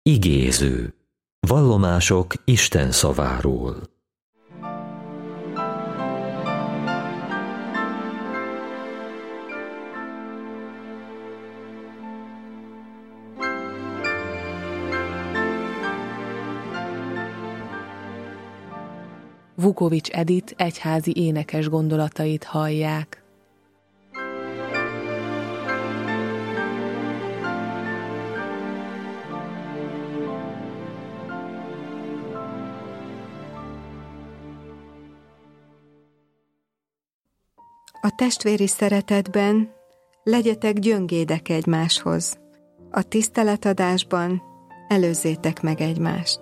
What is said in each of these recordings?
Igéző. Vallomások Isten szaváról. Vukovics Edit egyházi énekes gondolatait hallják. A testvéri szeretetben legyetek gyöngédek egymáshoz. A tiszteletadásban előzzétek meg egymást.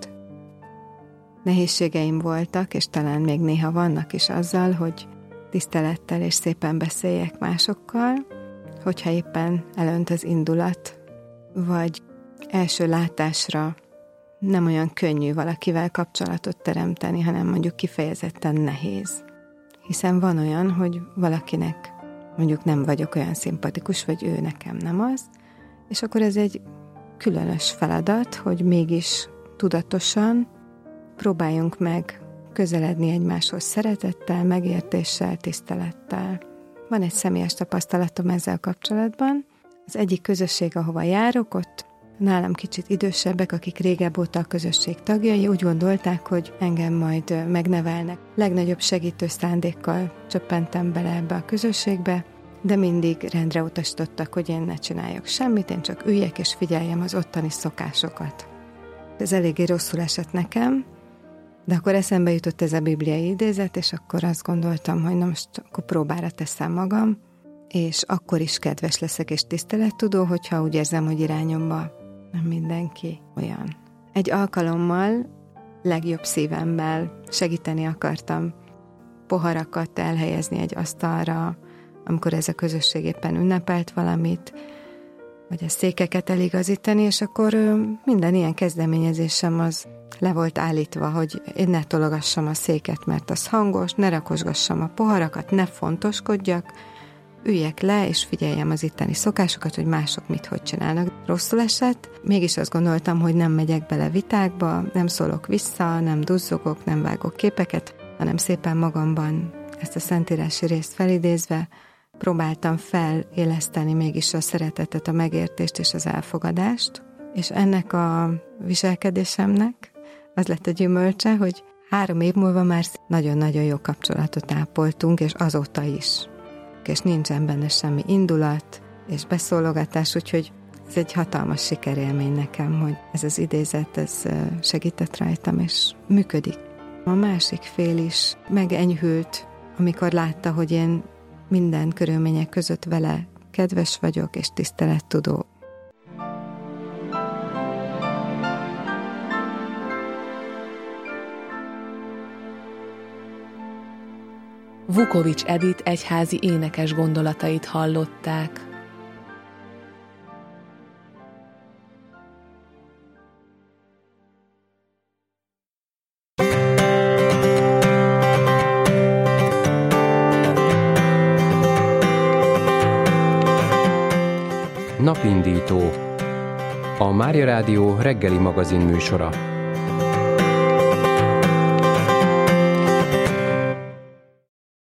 Nehézségeim voltak, és talán még néha vannak is azzal, hogy tisztelettel és szépen beszéljek másokkal, hogyha éppen elönt az indulat, vagy első látásra nem olyan könnyű valakivel kapcsolatot teremteni, hanem mondjuk kifejezetten nehéz. Hiszen van olyan, hogy valakinek mondjuk nem vagyok olyan szimpatikus, vagy ő nekem nem az, és akkor ez egy különös feladat, hogy mégis tudatosan próbáljunk meg közeledni egymáshoz szeretettel, megértéssel, tisztelettel. Van egy személyes tapasztalatom ezzel kapcsolatban. Az egyik közösség, ahova járok, ott nálam kicsit idősebbek, akik régebb óta a közösség tagjai, úgy gondolták, hogy engem majd megnevelnek. Legnagyobb segítő szándékkal csöppentem bele ebbe a közösségbe, de mindig rendre utasítottak, hogy én ne csináljak semmit, én csak üljek és figyeljem az ottani szokásokat. Ez eléggé rosszul esett nekem, de akkor eszembe jutott ez a bibliai idézet, és akkor azt gondoltam, hogy na most akkor próbára teszem magam, és akkor is kedves leszek és tisztelettudó, hogyha úgy érzem, hogy irányomba nem mindenki olyan. Egy alkalommal legjobb szívemmel segíteni akartam poharakat elhelyezni egy asztalra, amikor ez a közösség éppen ünnepelt valamit, vagy a székeket eligazítani, és akkor minden ilyen kezdeményezésem az le volt állítva, hogy én ne tologassam a széket, mert az hangos, ne rakosgassam a poharakat, ne fontoskodjak, üljek le, és figyeljem az itteni szokásokat, hogy mások mit, hogy csinálnak. Rosszul esett, mégis azt gondoltam, hogy nem megyek bele vitákba, nem szólok vissza, nem duzzogok, nem vágok képeket, hanem szépen magamban ezt a szentírási részt felidézve próbáltam feléleszteni mégis a szeretetet, a megértést és az elfogadást, és ennek a viselkedésemnek az lett a gyümölcse, hogy 3 év múlva már nagyon-nagyon jó kapcsolatot ápoltunk, és azóta is. És nincsen benne semmi indulat és beszólogatás, úgyhogy ez egy hatalmas sikerélmény nekem, hogy ez az idézet, ez segített rajtam, és működik. A másik fél is megenyhült, amikor látta, hogy én minden körülmények között vele kedves vagyok és tisztelettudó. Vukovics Edit egyházi énekes gondolatait hallották. Napindító. A Mária Rádió reggeli magazin műsora.